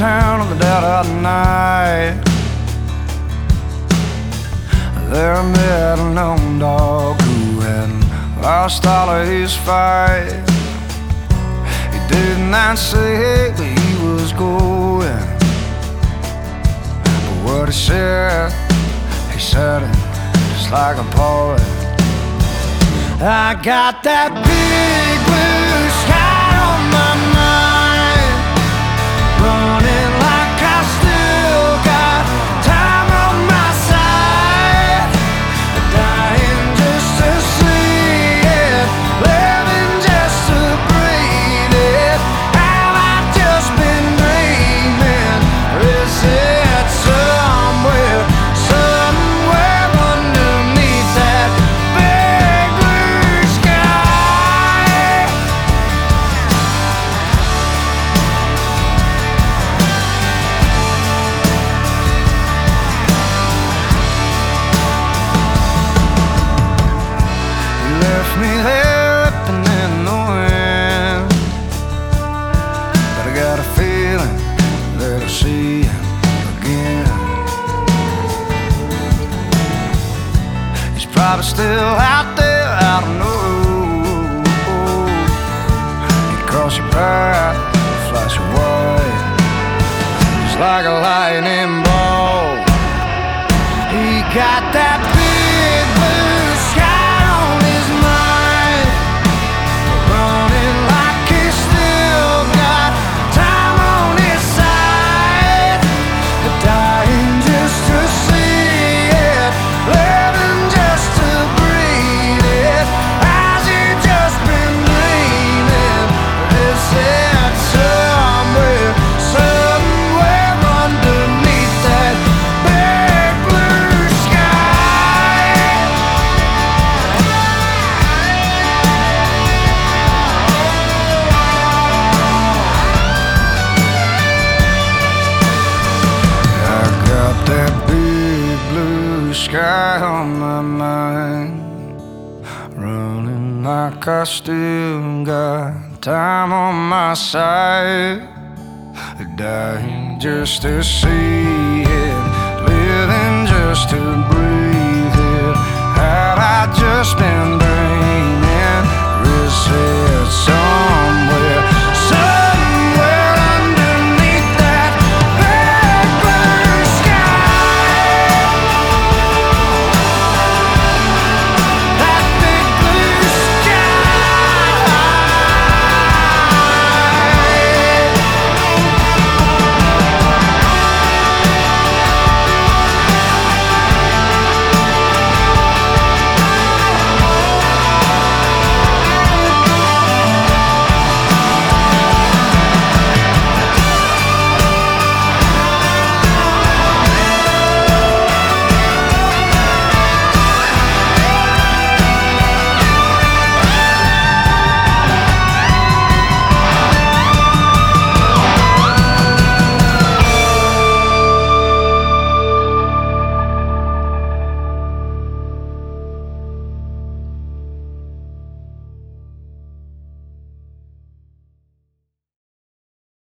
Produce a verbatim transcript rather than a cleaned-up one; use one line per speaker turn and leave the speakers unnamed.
town in the dead of the night. There I met a lone dog who had lost all of his fight. He did not say where he was going, but what he said, he said it just like a poet. I got that big blue sky on my mind, running like I still got time on my side, dying just to see it, living just to breathe it. Have I just been dreaming, or is it somewhere, somewhere underneath that big blue sky? You left me there whipping in the wind, but I got a feeling that I'll see him again. He's probably still out there, I don't know. He'd cross your path, flash away, just like a lightning bolt. He got that big blue sky on his mind, running like he still got time on his side, dying just to see it, living just to breathe it. Has he just been dreaming, or is it somewhere, somewhere underneath that big blue sky? I got that big blue sky on my mind, running like I still got time on my side, dying just to see